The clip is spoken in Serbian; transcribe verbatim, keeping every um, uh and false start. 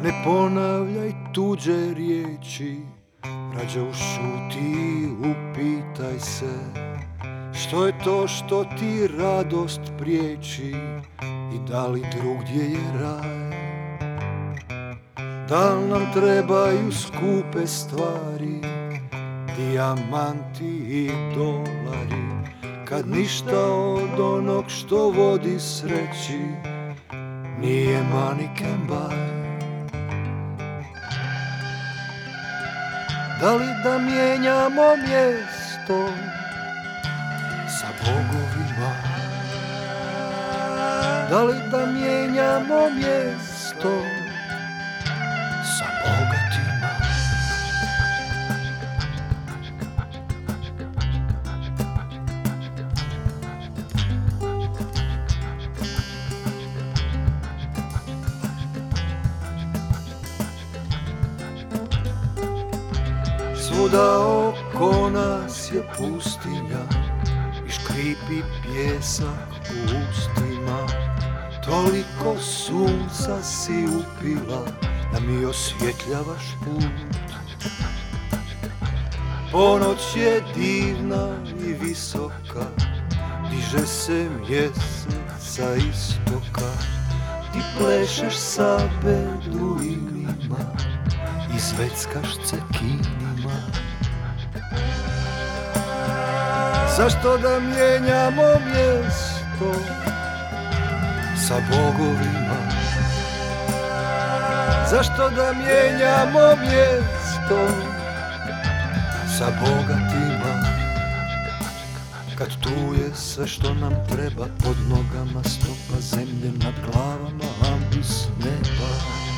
Ne ponavljaj tuđe riječi, rađe ušuti, upitaj se što je to što ti radost priječi i da li drugdje je raj. Da li nam trebaju skupe stvari, dijamanti i dolari, kad ništa od onog što vodi sreći nije mannequin baj. Da li da mijenjamo mjesto sa bogovima? Da li da mijenjamo mjesto sa bogatima? Svuda oko nas je pustinja i škripi pjesak u ustima. Toliko sunca si upila da mi osvjetljavaš put. Ponoć je divna i visoka, diže se mjesec sa istoka. Ti plešeš sa beduinima i zveckaš cekinima. Zašto da mijenjamo mjesto sa bogovima? Zašto da mijenjamo mjesto sa bogatima? Kad tu je sve što nam treba, pod nogama stopa zemlje, nad glavama ambis neba.